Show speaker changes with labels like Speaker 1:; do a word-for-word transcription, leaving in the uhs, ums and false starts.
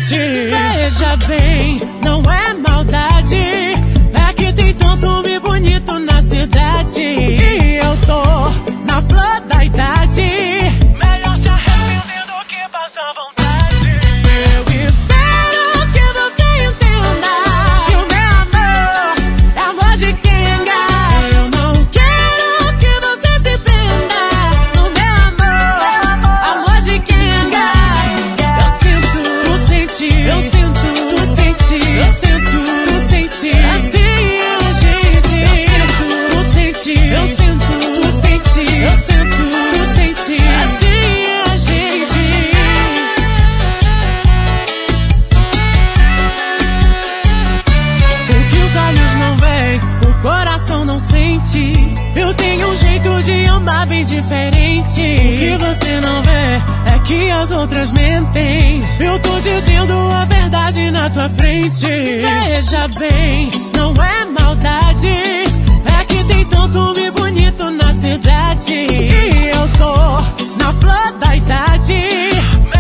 Speaker 1: frente. Veja bem, não é maldade, é que tem tanto homem bonito na cidade. E eu tô na flor da idade, melhor se arrepender do que passar vontade. Eu espero que você entenda que o meu amor é amor de Kenga. Eu não quero que você se prenda no meu amor, amor de Kenga. Eu sinto, tu sente, eu sinto, tu sente, eu sinto, tu sente. Assim é a gente. Eu sinto, tu sente, eu sinto, tu sente, eu sinto, tu sente. Assim é a gente. O que os olhos não veem, o coração não sente. Eu tenho um jeito de amar bem diferente. O que você não vê é que as outras mentem. Eu tô dizendo a verdade na tua frente. Veja bem, não é maldade, é que tem tanto homem bonito na cidade. E eu tô na flor da idade,